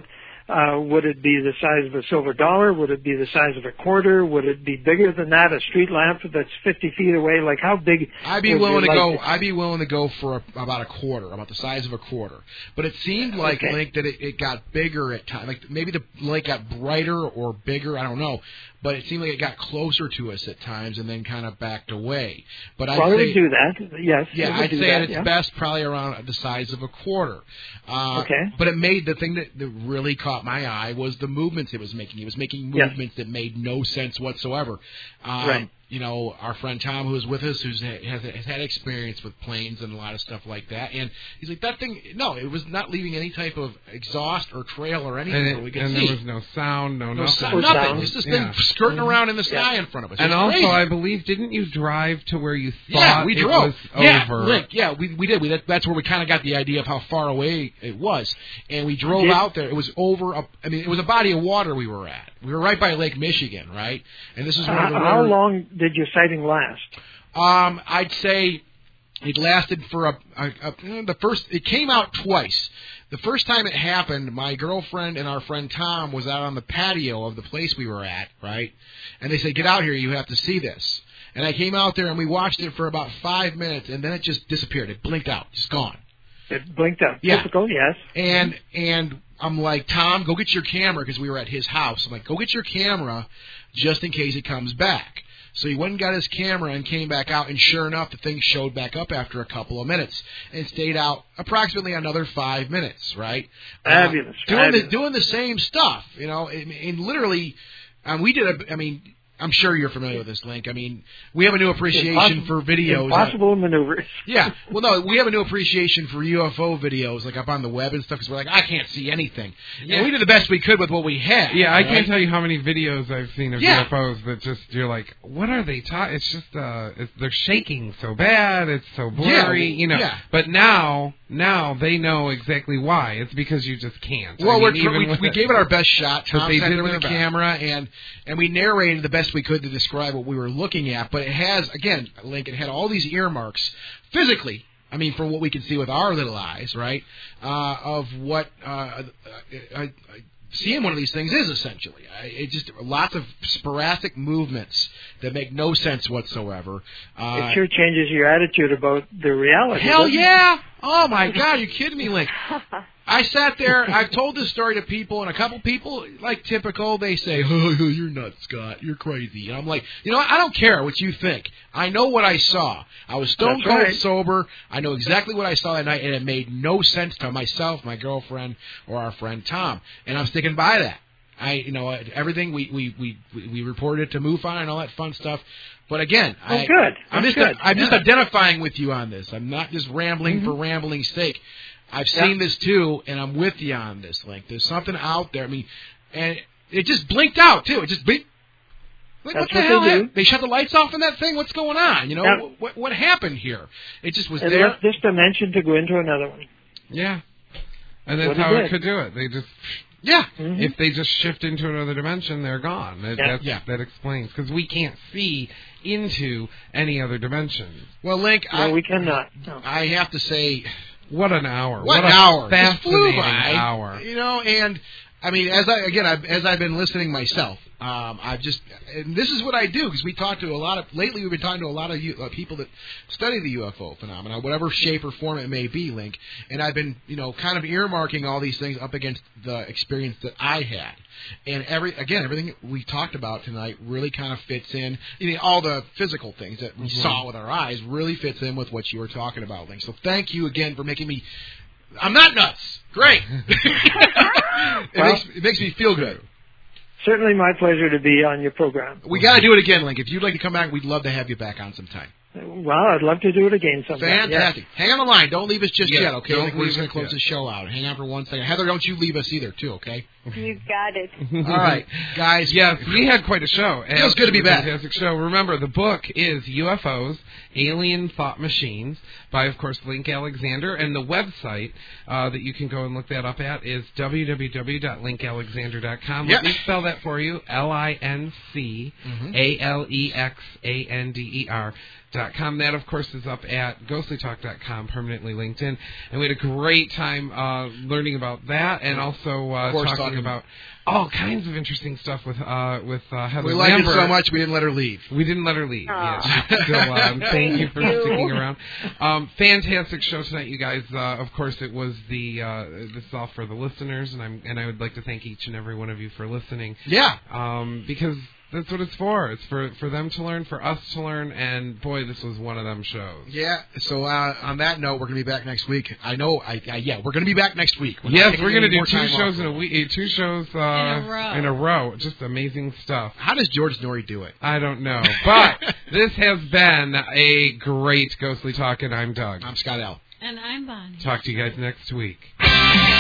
Would it be the size of a silver dollar? Would it be the size of a quarter? Would it be bigger than that? A street lamp that's 50 feet away? Like how big? I'd be willing to go for about a quarter, about the size of a quarter. But it seemed like Link that it got bigger at times. Like maybe the light got brighter or bigger. I don't know. But it seemed like it got closer to us at times and then kind of backed away. But it would do that. Yes. Yeah, I'd say at its best probably around the size of a quarter. But it made the thing that really caught my eye was the movements it was making. He was making movements that made no sense whatsoever. Right. You know, our friend Tom, who was with us, has had experience with planes and a lot of stuff like that, and he's like, that thing, no, it was not leaving any type of exhaust or trail or anything that we could see. And there was no sound, nothing. Nothing. Just this thing skirting around in the sky in front of us. And also, crazy. I believe, didn't you drive to where you thought we drove. it was over? We did. That's where we kind of got the idea of how far away it was, and we drove out there. It was over. It was a body of water we were at. We were right by Lake Michigan, right? And this is where how long did your sighting last? I'd say it lasted for it came out twice. The first time it happened, my girlfriend and our friend Tom was out on the patio of the place we were at, right? And they said, get out here, you have to see this. And I came out there and we watched it for about 5 minutes, and then it just disappeared. It blinked out, just gone. It blinked out. Yeah. Typical, yes. And I'm like, Tom, go get your camera, because we were at his house. I'm like, go get your camera just in case it comes back. So he went and got his camera and came back out, and sure enough, the thing showed back up after a couple of minutes and stayed out approximately another 5 minutes, right? Fabulous. Doing the same stuff, you know, and literally, I'm sure you're familiar with this, Link. I mean, we have a new appreciation for videos. Impossible maneuvers. Yeah. Well, no, we have a new appreciation for UFO videos, like up on the web and stuff, because we're like, I can't see anything. Yeah. And we did the best we could with what we had. Yeah, I can't tell you how many videos I've seen of UFOs that just, you're like, what are they talking? It's just, they're shaking so bad, it's so blurry, you know. Yeah. But now they know exactly why. It's because you just can't. Well, we gave it our best shot. Tom sat there with the camera, and we narrated the best we could to describe what we were looking at, but it has, again, Lincoln had all these earmarks physically, I mean, from what we can see with our little eyes, right, of what seeing one of these things is essentially. It just lots of sporadic movements that make no sense whatsoever. It sure changes your attitude about the reality. Hell yeah! Oh my God, you kidding me, Link? I sat there, I've told this story to people, and a couple people, like typical, they say, oh, you're nuts, Scott, you're crazy. And I'm like, you know what? I don't care what you think. I know what I saw. I was stone cold sober. I know exactly what I saw that night, and it made no sense to myself, my girlfriend, or our friend Tom. And I'm sticking by that. Everything, we reported it to MUFON and all that fun stuff. But again, I'm just identifying with you on this. I'm not just rambling for rambling's sake. I've seen this too, and I'm with you on this, Link. There's something out there. I mean, and it just blinked out too. It just blinked. Like, what the hell? They shut the lights off in that thing? What's going on? You know, what happened here? It just was there. Left this dimension to go into another one. Yeah. And that's how it could do it. They just... Yeah. Mm-hmm. If they just shift into another dimension, they're gone. That explains. Because we can't see into any other dimension. Well, Link... we cannot. No. I have to say... What an hour. What an hour. Fascinating hour. You know, and... I mean, as I've been listening myself, and this is what I do, because lately we've been talking to a lot of people that study the UFO phenomena, whatever shape or form it may be, Link, and I've been, kind of earmarking all these things up against the experience that I had. And everything we talked about tonight really kind of fits in. All the physical things that we saw with our eyes really fits in with what you were talking about, Link. So thank you again for making me... I'm not nuts. Great. It makes me feel good. Certainly my pleasure to be on your program. We got to do it again, Link. If you'd like to come back, we'd love to have you back on sometime. Well, I'd love to do it again sometime. Fantastic. Yeah. Hang on the line. Don't leave us just yet, okay? We're just going to close the show out. Hang on for 1 second. Heather, don't you leave us either, too, okay? You've got it. All right, guys. Yes, we had quite a show. It was good to be back. Fantastic show. Remember, the book is UFOs, Alien Thought Machines, by, of course, Link Alexander. And the website that you can go and look that up at is www.linkalexander.com. Let me spell that for you. LINCALEXANDER. ghostlytalk.com. That, of course, is up at ghostlytalk.com, permanently linked in. And we had a great time learning about that, and also talking about all kinds of interesting stuff with Heather We liked Lambert. it so much we didn't let her leave. We didn't let her leave. Yeah, she's still thank you for sticking around. Fantastic show tonight, you guys. Of course, it was this is all for the listeners, and I would like to thank each and every one of you for listening. Yeah. Because that's what it's for. It's for them to learn, for us to learn, and boy, this was one of them shows. Yeah. So on that note, we're going to be back next week. We're going to be back next week. We're going to do 2 shows in a week, 2 shows in a row. Just amazing stuff. How does George Norrie do it? I don't know, but this has been a great Ghostly Talk, and I'm Doug. I'm Scott L. And I'm Bonnie. Talk to you guys next week.